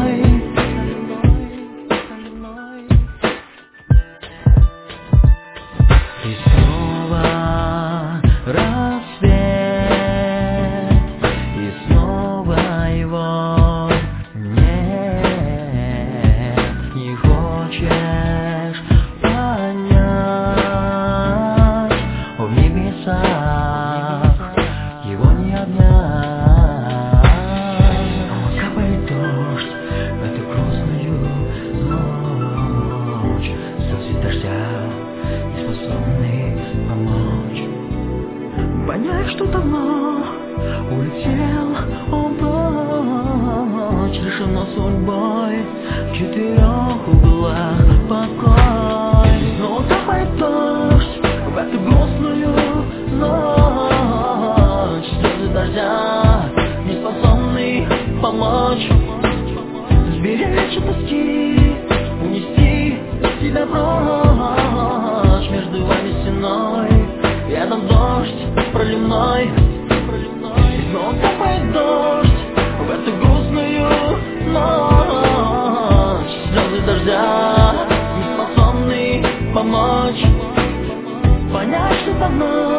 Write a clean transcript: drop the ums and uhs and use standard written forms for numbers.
И снова рассвет, и снова его нет. Не хочешь понять, в небесах его не обнять. Капает дождь в эту грустную ночь, слезы дождя не способны помочь понять, что давно улетел он прочь, решено судьбой в 4 углах покой. Снова капает дождь в эту грустную ночь, слезы дождя не способны помочь сберечь от тоски, унести тебя прочь. Между вами стеной, рядом дождь проливной. И снова капает дождь в эту грустную ночь, слезы дождя не способны помочь понять, что давно